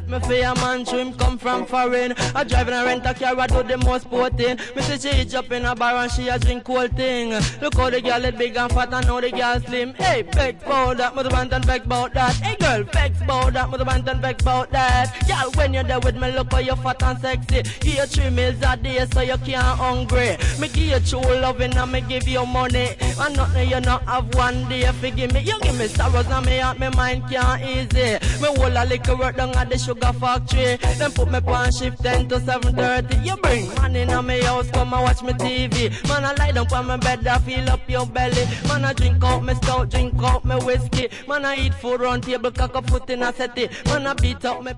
left me for a man, so him come from foreign. I drive in a rent a car, I do the most sporting. Me see she hitch up in a bar and she a drink cold thing. Look how the girl is big and fat and now the girl slim. Hey, vex bout that, mother band and vex bout that. Hey girl, vex bout that, mother band and vex bout that. Girl, when you're there with me, look how you're fat and sexy. Give you 3 meals a day so you can't hungry. Me give you true loving and me give you money. And nothing you not have one day if you give me. You give me sorrows and me heart, me mind can't easy. Me hold a little work down at the sugar factory. Then put me on shift 10 to 7:30. You bring money in my house, come and watch me TV. Man, I lie down on my bed, I feel up your belly. Man, I drink out me stout, drink out me whiskey. Man, I eat food round table, cock up foot in a settee. Man, I beat up me